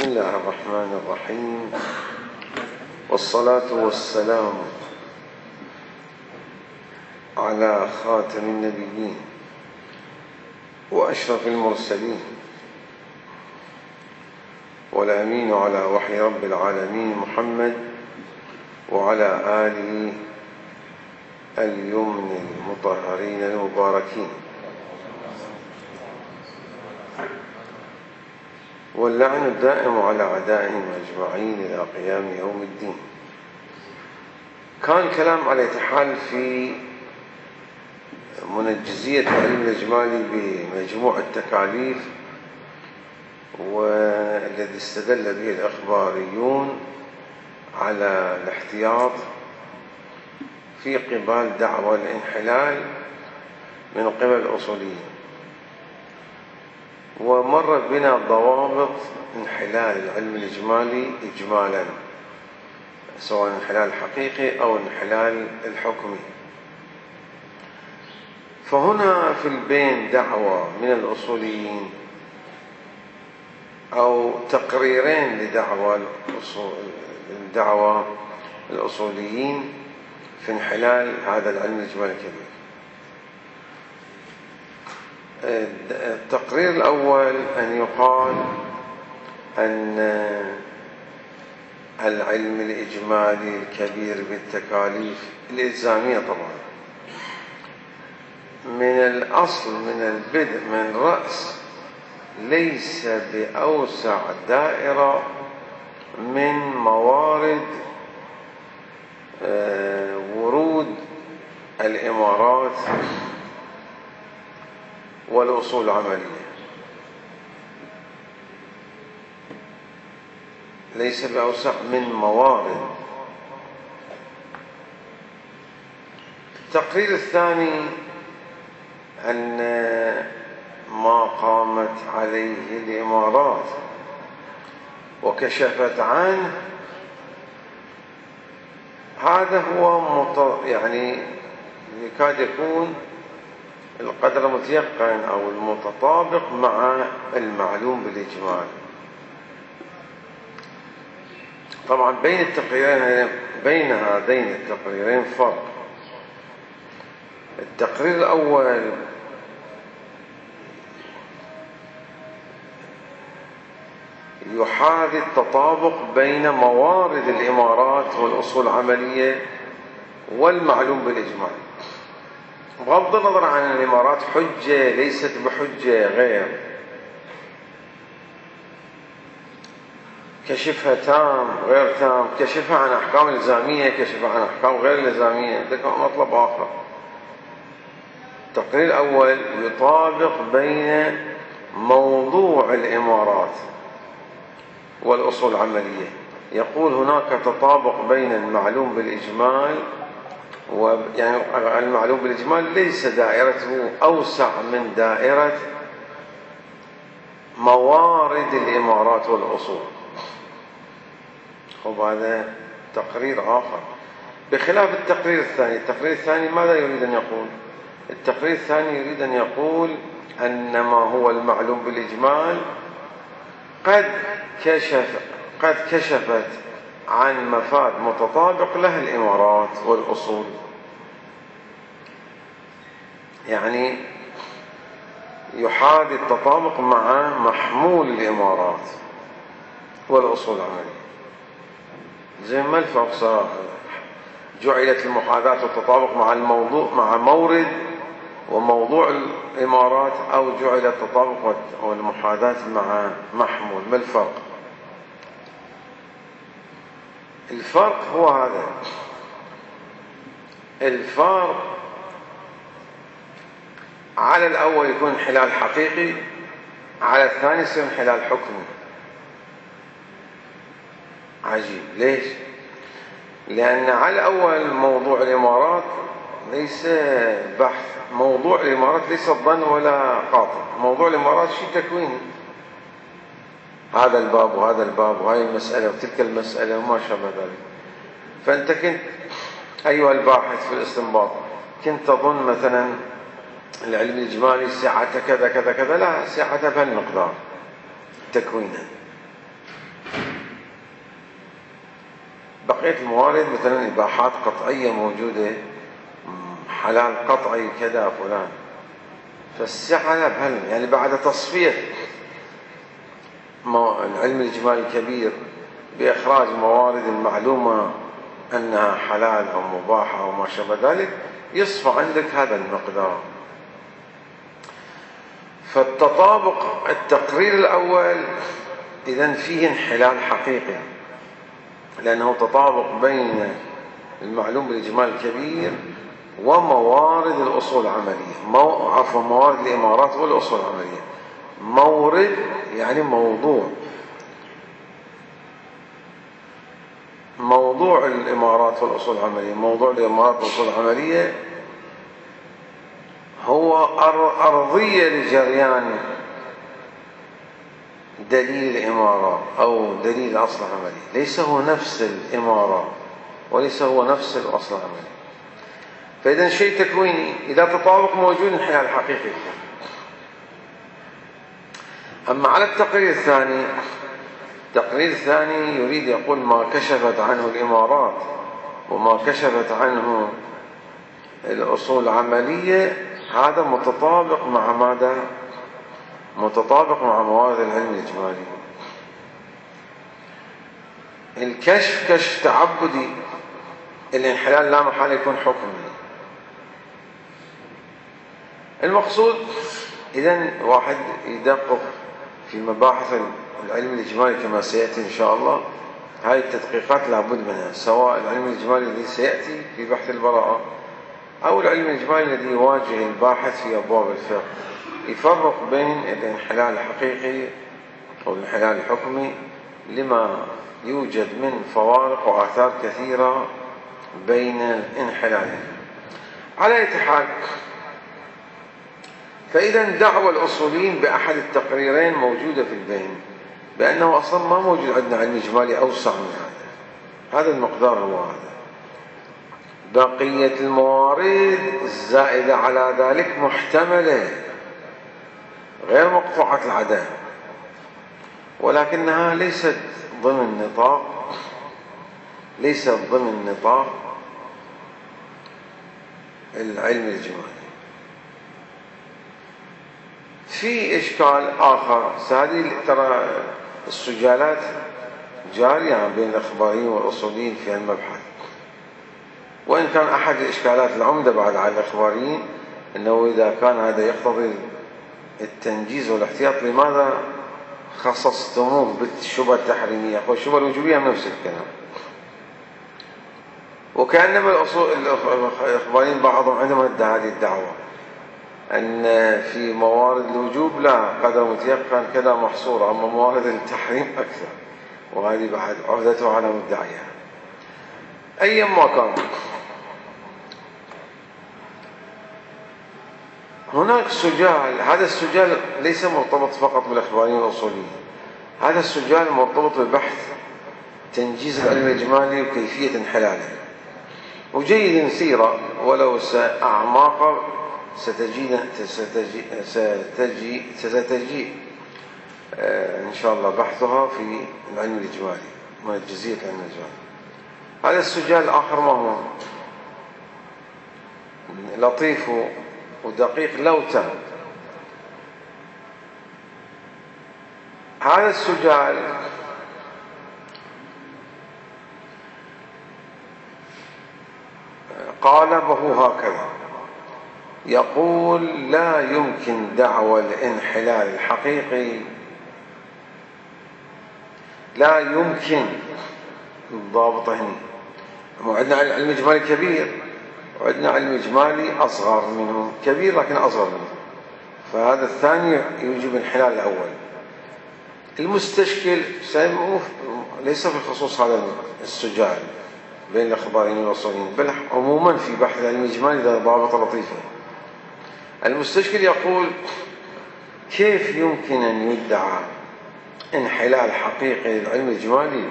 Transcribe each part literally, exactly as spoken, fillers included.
بسم الله الرحمن الرحيم، والصلاة والسلام على خاتم النبيين وأشرف المرسلين والأمين على وحي رب العالمين محمد وعلى آله اليمن المطهرين المباركين، واللعن الدائم على أعدائهم أجمعين إلى قيام يوم الدين. كان كلام على حال في منجزية العلم الإجمالي بمجموع التكاليف، والذي استدل به الإخباريون على الاحتياط في قبال دعوى الانحلال من قبل الأصوليين، ومرت بنا ضوابط انحلال العلم الإجمالي إجمالا، سواء انحلال حقيقي أو انحلال الحكمي. فهنا في البين دعوة من الأصوليين أو تقريرين لدعوى الدعوة الأصوليين في انحلال هذا العلم الإجمالي الكبير. التقرير الأول أن يقال أن العلم الإجمالي الكبير بالتكاليف الإلزامية طبعا من الأصل من البدء من رأس ليس بأوسع دائرة من موارد ورود الإمارات والأصول العملية، ليس بأوسع من موارد. التقرير الثاني أن ما قامت عليه الإمارات وكشفت عنه هذا هو يعني يكاد يكون القدر المتيقن أو المتطابق مع المعلوم بالإجمال. طبعا بين التقريرين بين هذين التقريرين فرق. التقرير الأول يحاذي التطابق بين موارد الإمارات والأصول العملية والمعلوم بالإجمال، بغض النظر عن الإمارات حجة ليست بحجة غير، كشفها تام غير تام، كشفها عن أحكام إلزامية، كشفها عن أحكام غير إلزامية، ذلك مطلب آخر. التقرير الأول يطابق بين موضوع الإمارات والأصول العملية، يقول هناك تطابق بين المعلوم بالإجمال، ويعني المعلوم بالإجمال ليس دائرته أوسع من دائرة موارد الإمارات والأصول. وهذا تقرير آخر بخلاف التقرير الثاني. التقرير الثاني ماذا يريد أن يقول؟ التقرير الثاني يريد أن يقول أن ما هو المعلوم بالإجمال قد كشف قد كشفت عن مفاد متطابق له الإمارات والأصول، يعني يحاذي التطابق مع محمول الإمارات والأصول العملية. زي ما الفرق صار جعلت المحاذاة والتطابق مع الموضوع مع مورد وموضوع الإمارات، أو جعل التطابق والمحاذاة مع محمول. ما الفرق؟ الفرق هو هذا. الفرق على الأول يكون انحلال حقيقي، على الثاني يصير انحلال حكمي. عجيب. ليش؟ لأن على الأول موضوع الإمارات ليس بحث، موضوع الإمارات ليس ظن ولا قاطع، موضوع الإمارات شيء تكويني، هذا الباب وهذا الباب وهذه المسألة وتلك المسألة وما شابه ذلك. فأنت كنت أيها الباحث في الاستنباط كنت تظن مثلا العلم الإجمالي سعته كذا كذا كذا، لا، سعته بهالمقدار تكوينا. بقية الموارد مثلا إباحات قطعية موجودة، حلال قطعي كذا فلان، فالسعة لا بهل يعني بعد تصفية العلم الإجمالي الكبير بإخراج موارد المعلومة أنها حلال أو مباحة أو ما شابه ذلك، يصفى عندك هذا المقدار. فالتطابق التقرير الأول إذن فيه انحلال حقيقي، لأنه تطابق بين المعلوم بالإجمال الكبير وموارد الأصول العملية، مو... عفوا موارد الإمارات والأصول العملية. مورد يعني موضوع، موضوع الإمارات والأصول العملية، موضوع الإمارات والأصول العملية هو أرضية لجريان دليل الإمارة أو دليل الأصل العملي، ليس هو نفس الإمارة وليس هو نفس الأصل العملي. فإذا شيء تكويني إذا تطابق موجود انحلال حقيقي. أما على التقرير الثاني، التقرير الثاني يريد يقول ما كشفت عنه الإمارات وما كشفت عنه الأصول العملية هذا متطابق مع ماذا؟ متطابق مع موارد العلم الإجمالي. الكشف كشف تعبدي، الانحلال لا محالة يكون حكمي. المقصود إذن واحد يدقق في مباحث العلم الإجمالي كما سيأتي إن شاء الله. هاي التدقيقات لابد منها، سواء العلم الإجمالي الذي سيأتي في بحث البراءة أو العلم الإجمالي الذي يواجه الباحث في أبواب الفقه، يفرق بين الانحلال الحقيقي والانحلال الحكمي لما يوجد من فوارق وآثار كثيرة بين الانحلالين. على أي حال، فإذا دعوى الأصوليين بأحد التقريرين موجودة في البين، بأنه أصلا ما موجود عندنا علم إجمالي أوسع من هذا، هذا المقدار هو هذا. بقية الموارد الزائدة على ذلك محتملة غير مقطوعة العدد، ولكنها ليست ضمن نطاق ليست ضمن نطاق العلم الإجمالي. في إشكال آخر، هذه ترى السجالات جارية بين الأخباريين والأصوليين في المبحث، وإن كان أحد الإشكالات العمدة بعد على الأخباريين أنه إذا كان هذا يقتضي التنجيز والاحتياط لماذا خصصتموه بالشبهة التحريمية والشبهة الوجوبية نفس الكلام. وكأنما الأصول الأخباريين بعضهم عندما ادعى هذه الدعوة أن في موارد الوجوب لا قدر متيقن كذا محصورة، أما موارد التحريم أكثر، وهذه بعد عهدته على مدعيها. أيا ما كان، هناك سجال، هذا السجال ليس مرتبط فقط بالأخباريين والأصوليين، هذا السجال مرتبط ببحث تنجيز العلم الإجمالي وكيفية انحلاله. وجيد سيرة ولو أعماق ستجي ستجي ستجي, ستجي إن شاء الله بحثها في العلم الإجمالي، منجزية العلم الإجمالي. هذا السجال الآخر ما هو لطيف ودقيق لو تم. هذا السجال قالبه هكذا، يقول لا يمكن دعوى الانحلال الحقيقي، لا يمكن الضابط هنا. عندنا علم إجمالي كبير وعندنا علم إجمالي أصغر منه، كبير لكن أصغر منه، فهذا الثاني يوجب انحلال الأول. المستشكل ليس في خصوص هذا السجال بين الأخباريين والأصوليين، بل عموما في بحث العلم الإجمالي ذا ضابط لطيفة. المستشكل يقول كيف يمكن أن يدعى انحلال حقيقي للعلم الإجمالي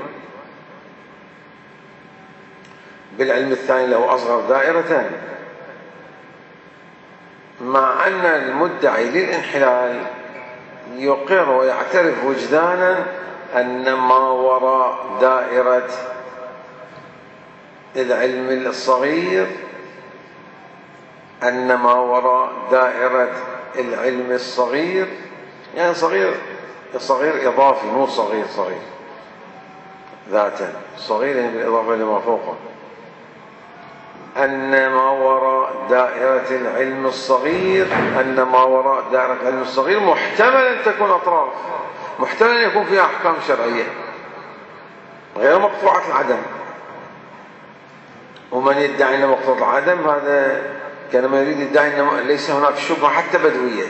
بالعلم الثاني له أصغر دائرة، مع أن المدعي للانحلال يقر ويعترف وجدانا أن ما وراء دائرة العلم الصغير أن ما وراء دائرة العلم الصغير، يعني صغير صغير إضافي، مو صغير صغير ذاتا، صغير يعني بالإضافة لما فوقه، أن ما وراء دائرة العلم الصغير أن ما وراء دائرة العلم الصغير محتمل أن تكون أطراف، محتمل أن يكون فيها أحكام شرعية غير مقطوعة العدم. ومن يدعي أنه مقطوعة العدم هذا كانما يريد يدعي أنه ليس هناك شبهة حتى بدوية،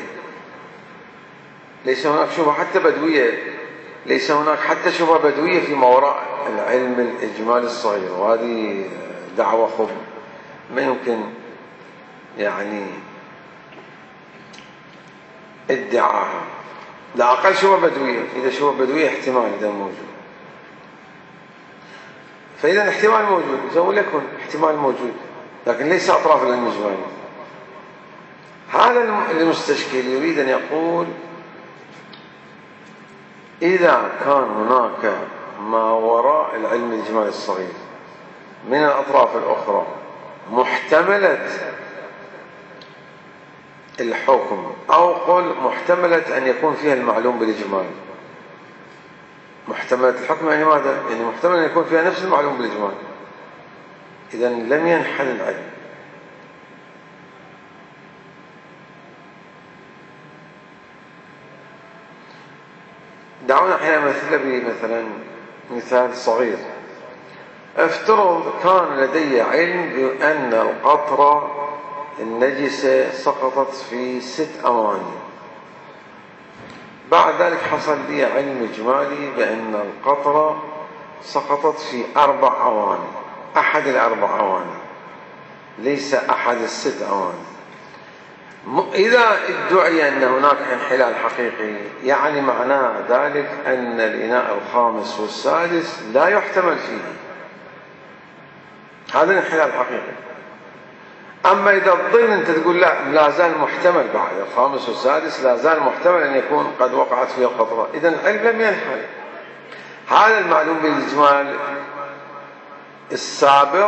ليس هناك شبهة حتى بدوية، ليس هناك حتى شبهة بدوية فيما وراء العلم الإجمالي الصغير. وهذه دعوة خب ما يمكن يعني ادعاها، لا أقل شبهة بدوية. إذا شبهة بدوية احتمال إذا موجود، فإذا احتمال موجود يقول لكم احتمال موجود، لكن ليس أطراف العلم الإجمالي. هذا المستشكل يريد أن يقول إذا كان هناك ما وراء العلم الإجمالي الصغير من الأطراف الأخرى محتملة الحكم، أو قل محتملة أن يكون فيها المعلوم بالإجمال. محتملة الحكم يعني ماذا؟ يعني محتمل أن يكون فيها نفس المعلوم بالإجمال، إذن لم ينحل العلم. دعونا حين مثل بمثلا مثال صغير. افترض كان لدي علم بأن القطرة النجسة سقطت في ست أواني، بعد ذلك حصل لي علم إجمالي بأن القطرة سقطت في أربع أواني، أحد الأربع أواني ليس أحد الست أواني. إذا ادعي أن هناك انحلال حقيقي يعني معناه ذلك أن الإناء الخامس والسادس لا يحتمل فيه، هذا الانحلال الحقيقي. أما إذا تظن أنت تقول لا لا زال محتمل بعد الخامس والسادس، لا زال محتمل أن يكون قد وقعت فيه القطرة، إذن العلم لم ينحل. هذا المعلوم بالإجمال السابق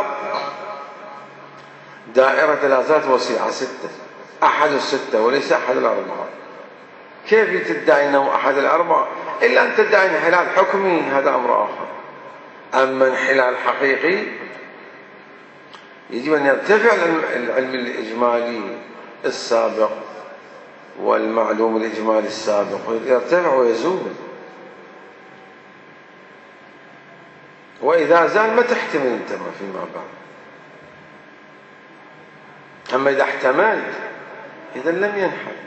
دائرة لا زالت وسيعة ستة، أحد الستة وليس أحد الأربعة. كيف تدعي أنه أحد الأربعة إلا أن تدعي انحلال حكمي؟ هذا أمر آخر. أما انحلال حقيقي يجب أن يرتفع العلم الإجمالي السابق والمعلوم الإجمالي السابق، يرتفع ويزول. وإذا زال ما تحتمل أنت ما فيما بعد. أما إذا احتملت إذا لم ينحل.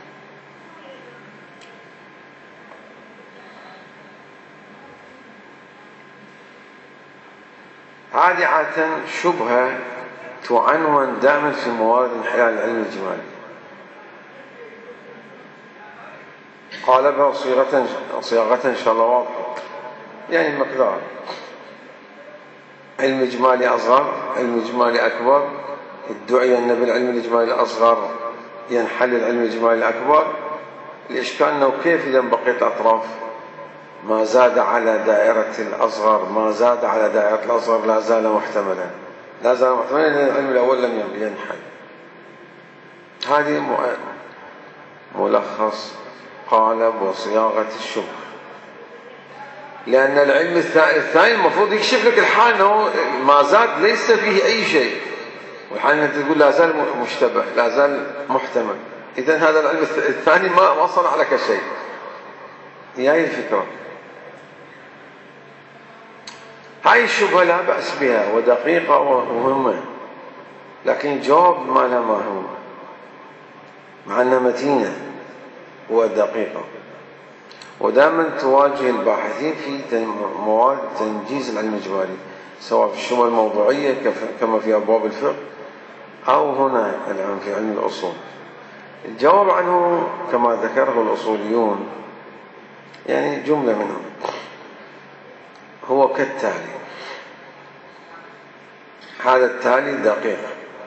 هذه عادة شبهة تعنون دائما في موارد انحلال العلم الإجمالي. قالبها صيغة صياغة إن شاء الله واضحة، يعني مقدار علم إجمالي أصغر، علم إجمالي أكبر. ادعي أن بالعلم الإجمالي الأصغر ينحل العلم الإجمالي الأكبر. الإشكال أنه كيف إذا بقيت أطراف ما زاد على دائرة الأصغر، ما زاد على دائرة الأصغر لا زال محتملا، لا زال محتملا لأن العلم الأول لم ينحل. هذه ملخص قالب وصياغة الشبه. لأن العلم الثاني المفروض يكشف لك الحال أنه ما زاد ليس فيه أي شيء، والحال أنت تقول لا زال مشتبه لا زال محتمل، إذن هذا العلم الثاني ما وصل على شيء. هي الفكرة. هاي الشبهة لا بأس بها ودقيقة ومهمة، لكن الجواب ما لها ما هو، مع أنها متينة ودقيقة. ودائما تواجه الباحثين في مواد تنجيز العلم الإجمالي، سواء في الشبهة الموضوعية كما في أبواب الفقه أو هنا الآن في علم الأصول. الجواب عنه كما ذكره الأصوليون يعني جملة منهم هو كالتالي. هذا التالي دقيق.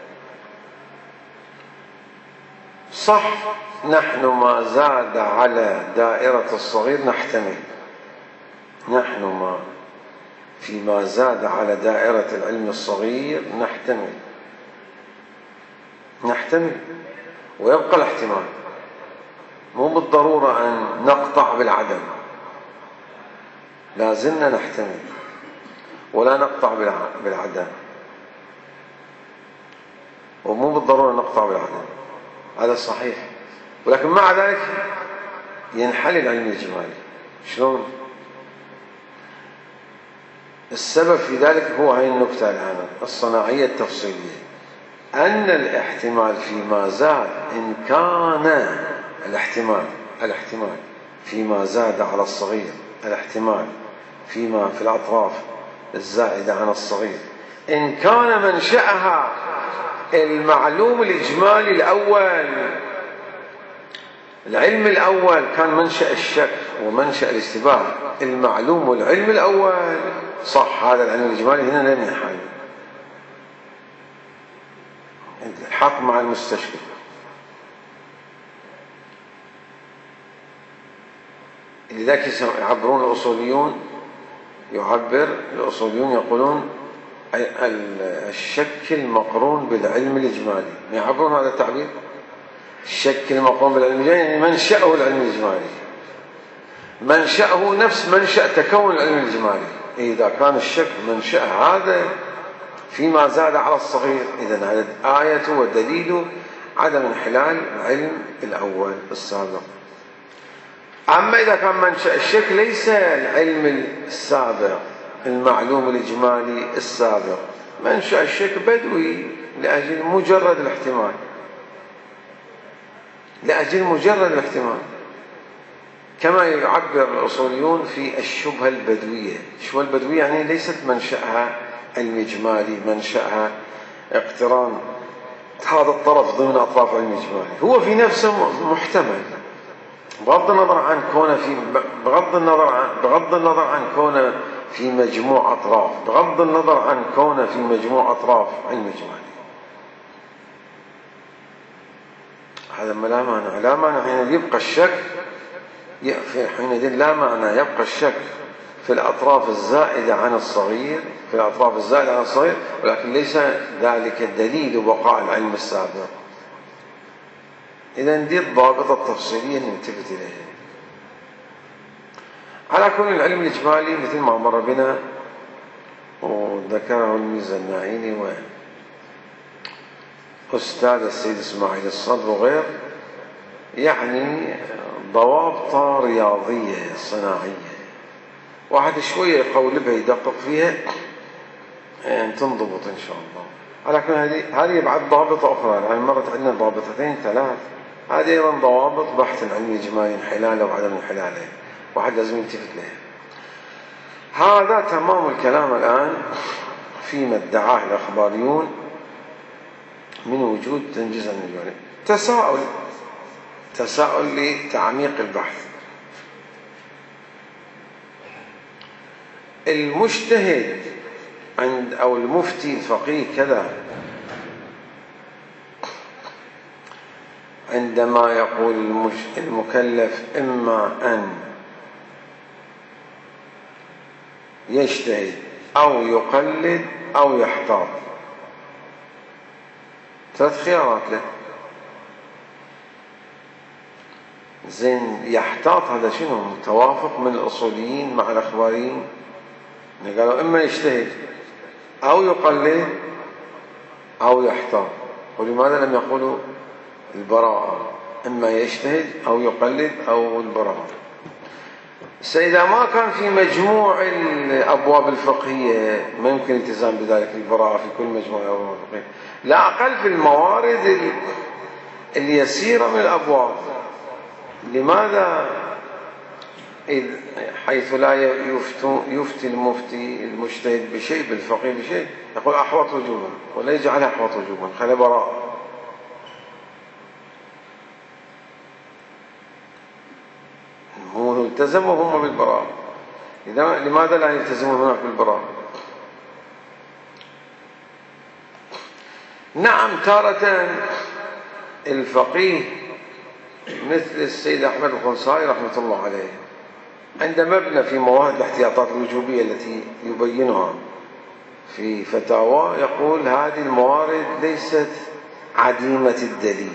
صح، نحن ما زاد على دائرة الصغير نحتمل، نحن ما فيما زاد على دائرة العلم الصغير نحتمل نحتمل ويبقى الاحتمال، مو بالضرورة أن نقطع بالعدم، لازلنا نحتمل ولا نقطع بالعدم، ومو بالضرورة نقطع بالعدم، هذا صحيح. ولكن مع ذلك ينحل العلم الإجمالي. شلون؟ السبب في ذلك هو هذه النكتة الآن الصناعية التفصيلية، أن الاحتمال فيما زاد إن كان الاحتمال الاحتمال فيما زاد على الصغير، الاحتمال فيما في الأطراف الزائدة عن الصغير، إن كان منشأها المعلوم الإجمالي الأول، العلم الأول كان منشأ الشك ومنشأ الاشتباه، المعلوم والعلم الأول صح، هذا العلم الإجمالي هنا لم ينحل، الحق مع المستشكل. لذلك يعبرون الأصوليون، يعبر الأصوليون يقولون الشك المقرون بالعلم الإجمالي، ما يعبرون هذا التعبير؟ الشك المقرون بالعلم الإجمالي يعني منشأه العلم الإجمالي، منشأه نفس منشأ تكون العلم الإجمالي. إذا كان الشك منشأ هذا فيما زاد على الصغير، إذن هذا آية ودليل عدم انحلال العلم الأول السابق. أما إذا كان منشأ الشك ليس العلم السابق المعلوم الإجمالي السابق، منشأ الشك بدوي لأجل مجرد الاحتمال، لأجل مجرد الاحتمال، كما يعبر الأصوليون في الشبهة البدوية. الشبهة البدوية يعني ليست منشأها علم إجمالي، منشأها اقتران هذا الطرف ضمن أطراف علم إجمالي، هو في نفسه محتمل بغض النظر عن كونه في بغض النظر عن بغض النظر عن كونه في مجموع أطراف بغض النظر عن كونه في مجموع أطراف علم إجمالي. هذا ما لا معنى لا معنى حين يبقى الشك حينئذ لا معنى يبقى الشك في الأطراف الزائدة عن الصغير في الأطراف الزائدة عن الصغير، ولكن ليس ذلك دليل بقاء العلم السابق. إذا دي الضابط التفصيلية نلتفت إليها. على كل العلم الإجمالي مثل ما مر بنا وذكره الميزانعيني وأستاذ السيد إسماعيل الصدر وغير، يعني ضوابط رياضية صناعية، واحد شوية يقولبها يدقق فيها يعني تنضبط إن شاء الله. على كل هذه هذه بعد ضابطة أخرى، يعني مرت عندنا ضابطتين ثلاث، هذه أيضا ضوابط بحث العلم الإجمالي انحلاله وعدم انحلاله، واحد لازم يلتفت له. هذا تمام الكلام الآن فيما ادعاه الأخباريون من وجود تنجيز علم الإجمالي. تساؤل تساؤل لتعميق البحث. المجتهد عند أو المفتي الفقيه كذا عندما يقول المكلف إما أن يجتهد أو يقلد أو يحتاط، ثلاث خيارات له. زين يحتاط هذا شنو؟ متوافق من الأصوليين مع الأخباريين، قالوا إما يجتهد أو يقلد أو يحتاط. ولماذا لم يقولوا البراءة؟ إما يجتهد أو يقلد أو البراءة. إذا ما كان في مجموع الأبواب الفقهية ما يمكن الالتزام بذلك البراءة في كل مجموعة الأبواب الفقهية، لا أقل في الموارد اليسيرة من الأبواب. لماذا حيث لا يفتي المفتي المجتهد بشيء بالفقيه بشيء يقول أحوط وجوبا، ولا يجعلها أحوط وجوبا، خلي براءة. هو التزموا هم بالبراءة، إذا لماذا لا يلتزمون هناك بالبراءة؟ نعم تارة الفقيه مثل السيد أحمد الخنسائي رحمة الله عليه عند مبنى في مواد الاحتياطات الوجوبية التي يبينها في فتاوى، يقول هذه الموارد ليست عديمة الدليل.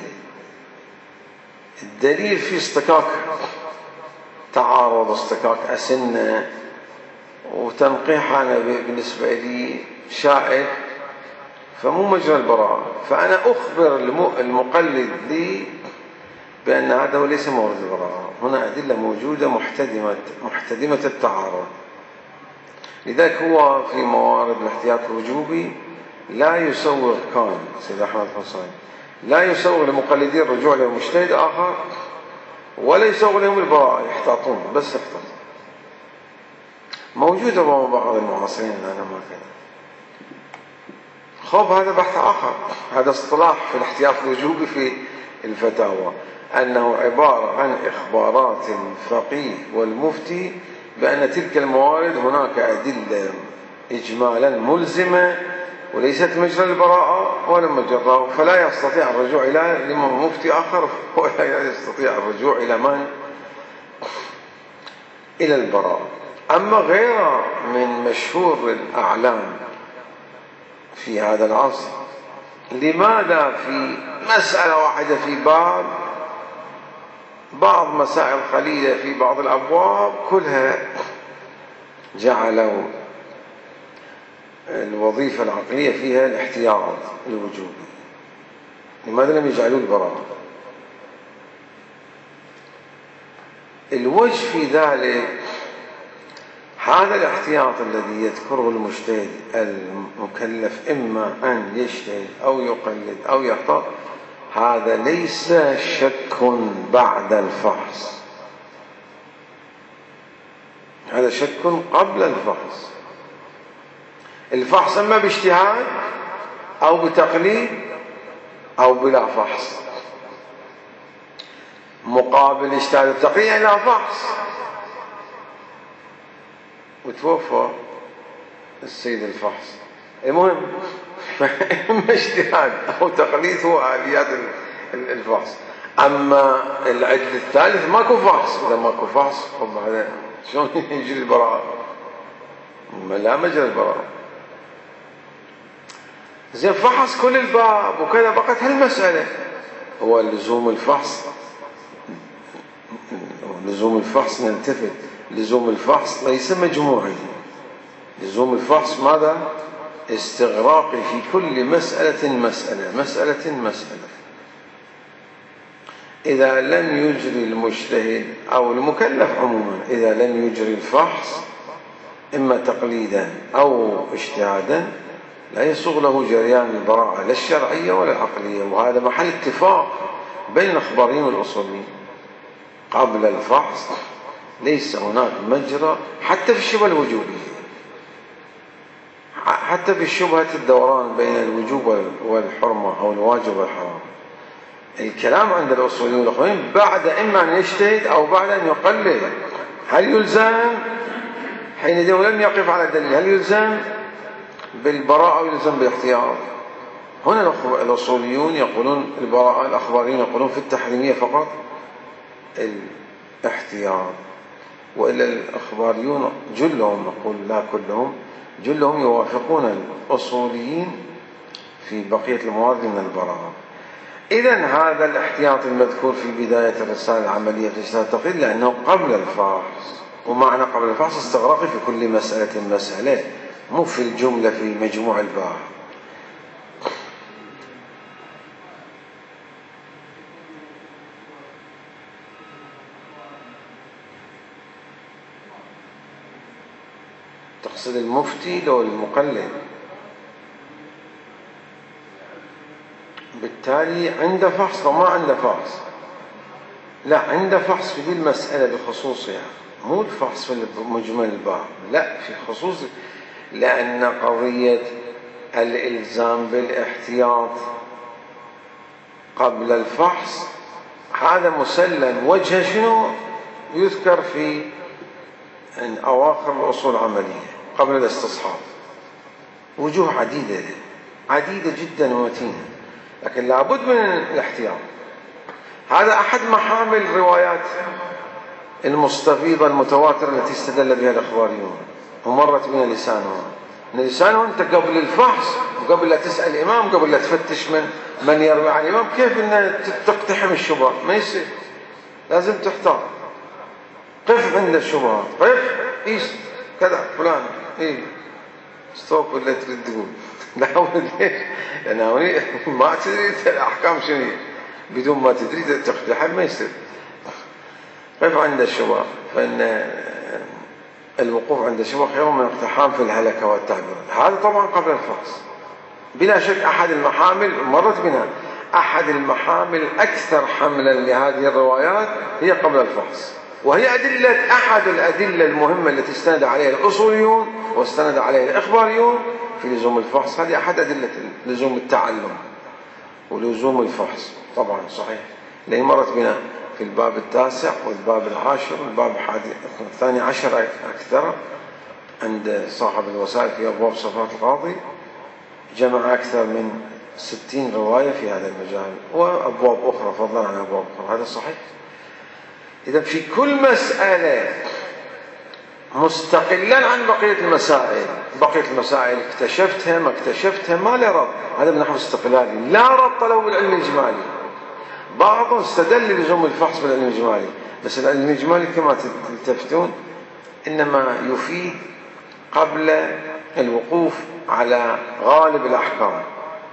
الدليل في اصطكاك تعارض، اصطكاك أسنة، وتنقيح أنا بالنسبة لي شائك، فمو مجرى البراءة. فأنا أخبر المقلد لي بأن هذا هو ليس مورد البراءة. هنا أدلة موجودة محتدمة محتدمة التعارض. لذلك هو في موارد الاحتياط الوجوبي لا يسوغ، كان سيد أحمد حسين لا يسوغ لمقلدين الرجوع لمجتهد آخر، ولا يسوغ لهم البراءة، يحتاطون بس يحتاطون. موجودة بعض المعاصرين أنا ما كذا. خب هذا بحث آخر، هذا اصطلاح في الاحتياط الوجوبي في الفتاوى، أنه عبارة عن إخبارات الفقيه والمفتي بأن تلك الموارد هناك أدلة إجمالا ملزمة وليست مجرى البراءة ولا مجراه، فلا يستطيع الرجوع إلى لمن مفتي آخر، ولا يستطيع الرجوع إلى من؟ إلى البراءة. أما غير من مشهور الأعلام في هذا العصر، لماذا في مسألة واحدة في باب، بعض مسائل قليلة في بعض الأبواب كلها جعلوا الوظيفة العقلية فيها الاحتياط الوجوبي؟ لماذا لم يجعلوا البراءة؟ الوجه في ذلك هذا الاحتياط الذي يذكره المجتهد المكلف إما أن يجتهد أو يقلد أو يحتاط، هذا ليس شك بعد الفحص، هذا شك قبل الفحص. الفحص إما باجتهاد أو بتقليد أو بلا فحص. مقابل اجتهاد التقليد لا فحص، وتوفى السيد الفحص. المهم إما اجتهاد أو تقليد هو آليات الفحص. أما العدل الثالث ماكو فحص. إذا ماكو فحص طب هذا شلون يجري البراءة؟ لا مجرى البراءة. زين فحص كل الباب وكذا، بقت هالمسألة. هو لزوم الفحص، لزوم الفحص نلتفت، لزوم الفحص ليس مجموعي. لزوم الفحص ماذا؟ استغراقي في كل مسألة مسألة مسألة مسألة. إذا لم يجري المجتهد أو المكلف عموما، إذا لم يجري الفحص إما تقليدا أو اجتهادا، لا يسوغ له جريان البراءة لا الشرعية ولا العقلية. وهذا محل اتفاق بين الأخباريين والأصوليين. قبل الفحص ليس هناك مجرى، حتى في الشبهة الوجوبية، حتى في شبهة الدوران بين الوجوب والحرمة أو الواجب والحرام. الكلام عند الأصوليين والأخوين بعد إما أن يجتهد أو بعد أن يقلد. هل يلزم حينئذ لم يقف على الدليل، هل يلزم بالبراءة أو يلزم بالاحتياط؟ هنا الأصوليون يقولون البراءة، الأخباريين يقولون في التحريمية فقط الاحتياط. وإلا الأخباريون جلهم، نقول لا كلهم، جلهم يوافقون الأصوليين في بقية الموارد من البراءة. إذن هذا الاحتياط المذكور في بداية الرسالة العملية في اجتهاد التقليد لأنه قبل الفحص، ومعنى قبل الفحص استغراقي في كل مسألة مسألة، مو في الجملة في مجموع الباب. تقصد المفتي لو المقلد، بالتالي عنده فحص وما عنده فحص؟ لا، عنده فحص في ذي المسألة بخصوصها، مو الفحص في مجمل الباب، لا في خصوص، لأن قضية الإلزام بالاحتياط قبل الفحص هذا مسلم. وجه شنو يذكر في أواخر الأصول العملية قبل الاستصحاب؟ وجوه عديدة عديدة جدا ومتينة، لكن لابد من الاحتياط. هذا أحد محامل روايات المستفيضة المتواترة التي استدل بها الإخباريون ومرت بنا لسانهم. لسانهم أنت قبل الفحص وقبل لا تسأل الإمام، قبل لا تفتش من من يروي عن الإمام، كيف أن تقتحم الشبهة؟ ما يصير، لازم تحتار. قف عند الشبهات، قف إيش كذا فلان إيه ستوب ولا تريد تقول لا ليش؟ لأن ما تدري الأحكام شنو بدون ما تدري تقتحم ما يصير. قف عند الشبهة، فإن الوقوف عند الشبهة خير من الاقتحام في الهلكة والتعبيرات. هذا طبعا قبل الفحص بلا شك. أحد المحامل مرت بنا أحد المحامل أكثر حملا لهذه الروايات هي قبل الفحص، وهي أدلة أحد الأدلة المهمة التي استند عليها الأصوليون واستند عليها الإخباريون في لزوم الفحص. هذه أحد أدلة لزوم التعلم ولزوم الفحص طبعا صحيح، لأن مرت بنا في الباب التاسع والباب العاشر والباب الثاني عشر أكثر عند صاحب الوسائل في أبواب صفات القاضي، جمع أكثر من ستين رواية في هذا المجال وأبواب أخرى فضلا عن أبواب أخرى. هذا صحيح. إذا في كل مسألة مستقلا عن بقية المسائل، بقية المسائل اكتشفتها ما اكتشفتها ما له ربط، هذا بنحو استقلالي لا ربط له بالعلم الإجمالي. بعضهم استدل لزوم الفحص بالعلم الإجمالي، بس العلم الإجمالي كما تلتفتون إنما يفيد قبل الوقوف على غالب الأحكام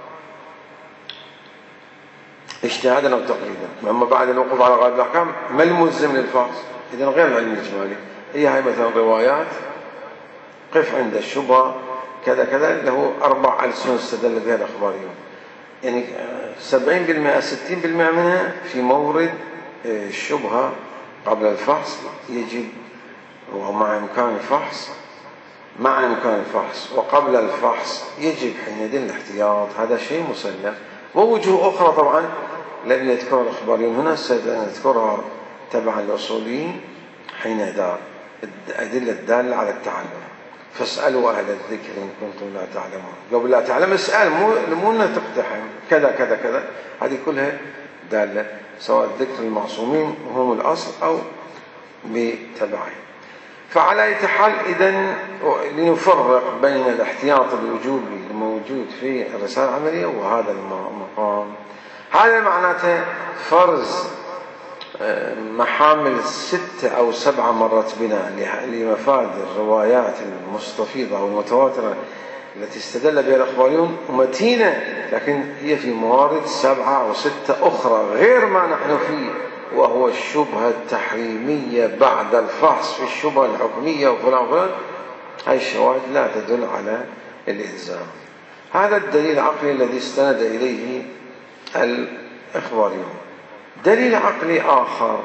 اجتهادا أو تقليدا، أما بعد الوقوف على غالب الأحكام ما الملزم للفحص. إذن غير العلم الإجمالي هي هاي مثلا روايات قف عند الشبهة كذا كذا له أربع ألسن استدل بها الأخباريون، يعني سبعين بالمئة ستين بالمئة منها في مورد الشبهة قبل الفحص يجب، ومع إمكان الفحص مع إمكان الفحص وقبل الفحص يجب حينئذ الاحتياط. هذا شيء مسلم. ووجوه أخرى طبعا لم يذكرها الأخباريون هنا سنذكرها تبعا الأصوليين حين دار الأدلة الدالة على التعلم. فاسألوا أهل الذكر إن كنتم لا تعلمون. قبل لا تعلم اسأل، مو مو تقتحم كذا كذا كذا. هذه كلها دالة سواء ذكر المعصومين وهم الأصل أو بتبعهم. فعلى أي حال إذن لنفرق بين الاحتياط الوجوبي الموجود في الرسالة العملية وهذا المقام. هذا معناته فرز محامل ستة أو سبعة مرت بنا لمفاد الروايات المستفيضة أو المتواترة التي استدل بها الأخباريون متينة، لكن هي في موارد سبعة أو ستة أخرى غير ما نحن فيه، وهو الشبهة التحريمية بعد الفحص في الشبهة الحكمية وفلان وفلان. هاي الشواهد لا تدل على الإلزام. هذا الدليل العقلي الذي استند إليه الإخباريون. دليل عقلي آخر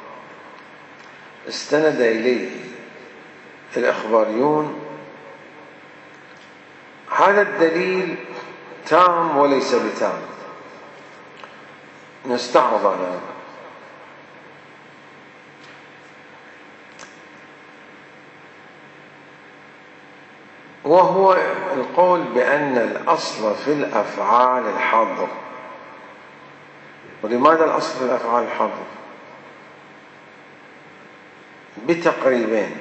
استند إليه الإخباريون، هذا الدليل تام وليس بتام، نستعرض على هذا. وهو القول بأن الأصل في الأفعال الحظر. ولماذا الأصل في الأفعال الحظر؟ بتقريبين،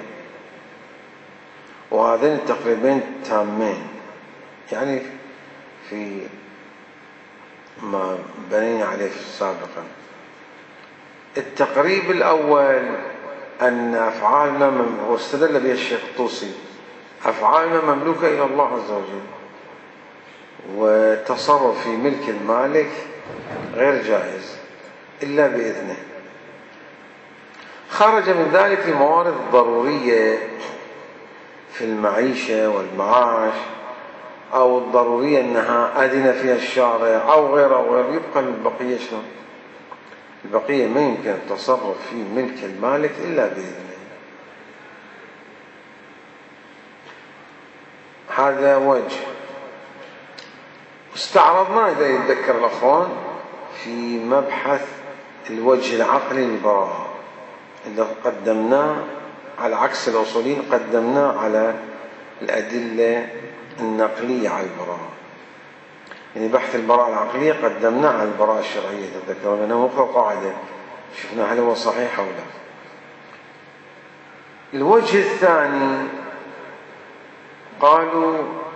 وهذين التقريبين تامين، يعني في ما بنينا عليه سابقا. التقريب الأول أن أفعالنا، واستدل به الشيخ الطوسي، أفعالنا مملوكة إلى الله عز وجل، وتصرف في ملك المالك غير جائز إلا بإذنه. خرج من ذلك الموارد الضرورية في المعيشة والمعاش، أو الضرورية أنها أذن فيها الشارع أو غيره أو غيره. يبقى البقية شنو؟ البقية ما يمكن التصرف في ملك المالك إلا بإذنه. هذا وجه استعرضنا إذا يتذكر الأخوان في مبحث الوجه العقلي للبراءة، إذا قدمناه على عكس الأصولين، قدمناه على الأدلة النقلية على البراءة. يعني بحث البراءة العقلية قدمناه على البراءة الشرعية، تذكرون أنه مقرأ قاعدة شفنا هل هو صحيح أو لا. الوجه الثاني قالوا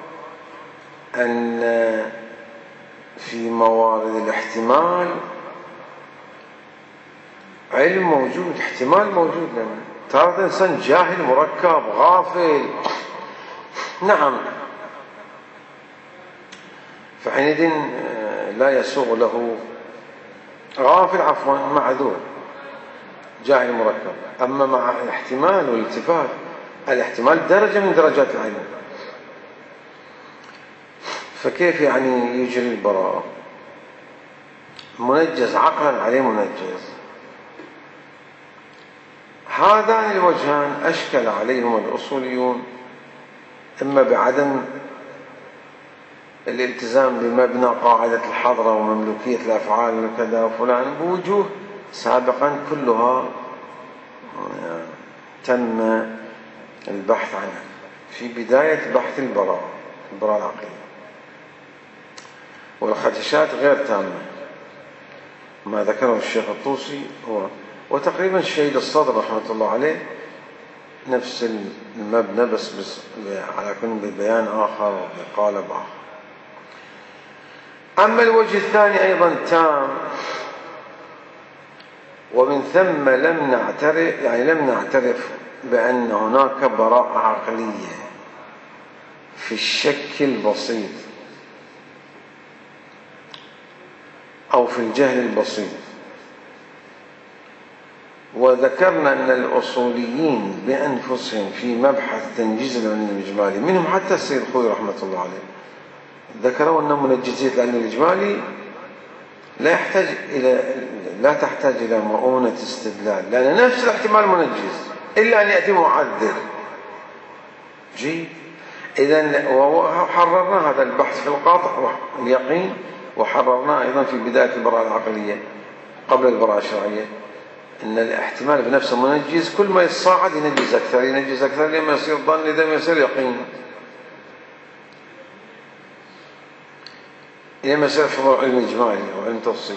أن في موارد الاحتمال علم موجود، احتمال موجود لنا. ترى إنسان جاهل مركب غافل، نعم، فحينئذ لا يسوغ له، غافل عفوا معذور، جاهل مركب. أما مع الاحتمال والالتفات، الاحتمال درجة من درجات العلم، فكيف يعني يجري البراءة؟ منجز عقلا عليه منجز. هذان الوجهان أشكل عليهم الأصوليون، إما بعدم الالتزام بمبنى قاعدة الحضرة ومملوكية الأفعال وكذا وفلان، بوجوه سابقا كلها تم البحث عنها في بداية بحث البراءة، البراءة العقلية، والخدشات غير تامة. ما ذكره الشيخ الطوسي هو، وتقريبا الشهيد الصدر رحمة الله عليه نفس المبنى، بس, بس على كل ببيان آخر وبقالب آخر. أما الوجه الثاني أيضا تام، ومن ثم لم نعترف يعني لم نعترف بأن هناك براءة عقلية في الشك البسيط أو في الجهل البسيط. وذكرنا أن الأصوليين بأنفسهم في مبحث تنجيز العلم الإجمالي، منهم حتى السيد الخوئي رحمة الله عليه، ذكروا أن منجزية العلم الإجمالي لا يحتاج إلى لا تحتاج إلى مؤونة استدلال، لأن نفس الاحتمال منجز إلا أن يأتي معذر. جيد، إذن وحررنا هذا البحث في القاطع واليقين، وحررنا أيضا في بداية البراءة العقلية قبل البراءة الشرعية أن الاحتمال بنفسه منجز، كل ما يصاعد ينجز أكثر ينجز أكثر لما يصير ظن لما يصير يقين، لما يصير حضور علم إجمالي أو علم تفصيلي.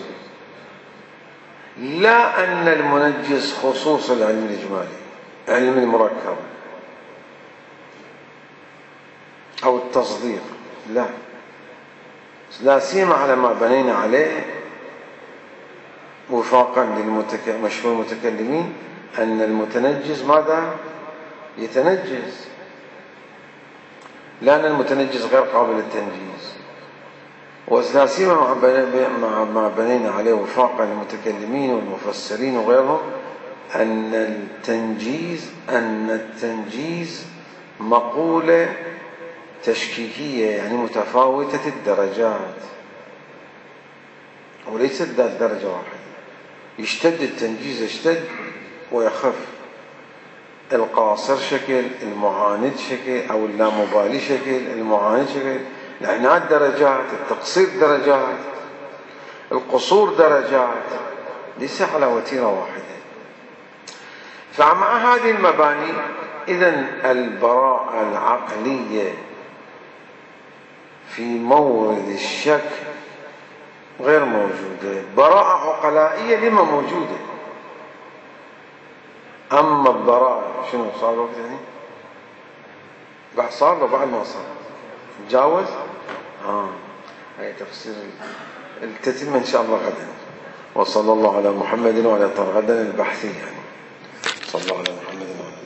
لا أن المنجز خصوص العلم الإجمالي، علم المركب أو التصديق، لا لا سيما على ما بنينا عليه وفاقا لمشهور المتكلمين أن المتنجز ماذا يتنجز، لأن المتنجز غير قابل للتنجيز. ولا سيما مع ما بنينا عليه وفاقا للمتكلمين والمفسرين وغيرهم أن التنجيز أن التنجيز مقولة تشكيكية، يعني متفاوتة الدرجات وليست ذات درجة واحدة. يشتد التنجيز يشتد ويخف، القاصر شكل، المعاند شكل، أو اللامبالي شكل، المعاند شكل، العناد درجات، التقصير درجات، القصور درجات، ليس على وتيرة واحدة. فمع هذه المباني إذن البراءة العقلية في مورد الشك غير موجودة، براءة عقلائية لما موجودة. أما البراءة شنو صار الوقت يعني؟ بعد صار لو بعد ما صار تجاوز؟ آه هاي تفسير التتمة إن شاء الله غدا. وصلى الله على محمد وعلى غدا البحث يعني. صلى الله على محمد وعلى